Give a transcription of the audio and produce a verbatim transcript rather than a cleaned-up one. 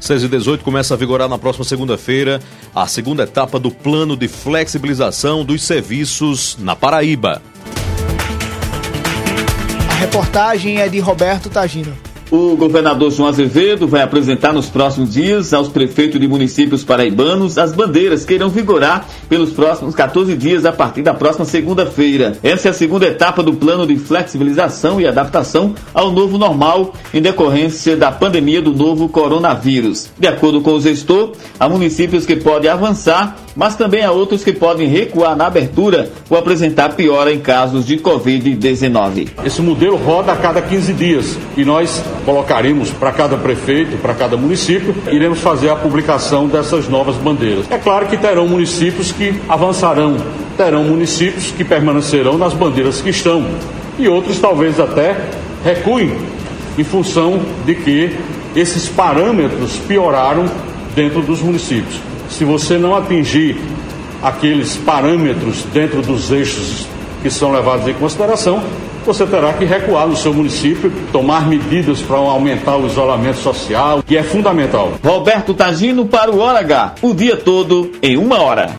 seis e dezoito, começa a vigorar na próxima segunda-feira a segunda etapa do plano de flexibilização dos serviços na Paraíba. A reportagem é de Roberto Tagino. O governador João Azevedo vai apresentar nos próximos dias aos prefeitos de municípios paraibanos as bandeiras que irão vigorar pelos próximos quatorze dias a partir da próxima segunda-feira. Essa é a segunda etapa do plano de flexibilização e adaptação ao novo normal em decorrência da pandemia do novo coronavírus. De acordo com o gestor, há municípios que podem avançar, mas também há outros que podem recuar na abertura ou apresentar piora em casos de covid dezenove. Esse modelo roda a cada quinze dias e nós colocaremos para cada prefeito, para cada município, iremos fazer a publicação dessas novas bandeiras. É claro que terão municípios que avançarão, terão municípios que permanecerão nas bandeiras que estão e outros talvez até recuem em função de que esses parâmetros pioraram dentro dos municípios. Se você não atingir aqueles parâmetros dentro dos eixos que são levados em consideração, você terá que recuar no seu município, tomar medidas para aumentar o isolamento social, que é fundamental. Roberto Tagino para o Hora H, o dia todo em uma hora.